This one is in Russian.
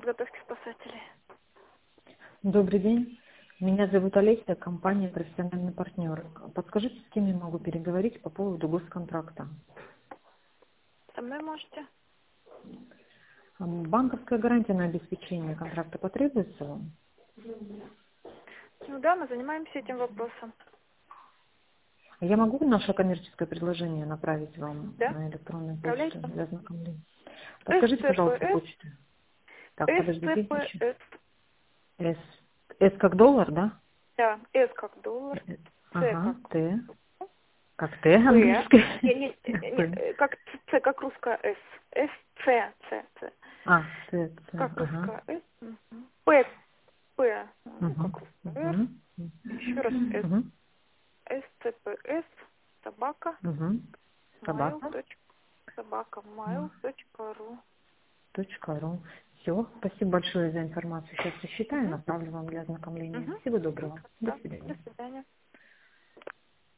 подготовки спасателей. Добрый день. Меня зовут Олеся, компания «Профессиональный партнер». Подскажите, с кем я могу переговорить по поводу госконтракта? Со мной можете? Банковская гарантия на обеспечение контракта потребуется вам? Ну да, мы занимаемся этим вопросом. Я могу наше коммерческое предложение направить вам Да? на электронную почту Отправляйте. для ознакомления? Подскажите, пожалуйста, СЦПС, почту. Так, подождите еще. СЦПС. С как доллар, да? Да, С как доллар, С Ага, как Т. Как Т П. английский. Как С, как русская С. С, С, С, С. А, Т, Как ага. русская С. П, П, ну Угу. как русская Р. Угу. Еще раз С. Угу. СЦПС, собака, Угу. Собака. mail.ру. .ру. Все. Спасибо большое за информацию. Сейчас сосчитаю, Угу. направлю вам для ознакомления. Угу. Всего доброго. До Да, до свидания. свидания.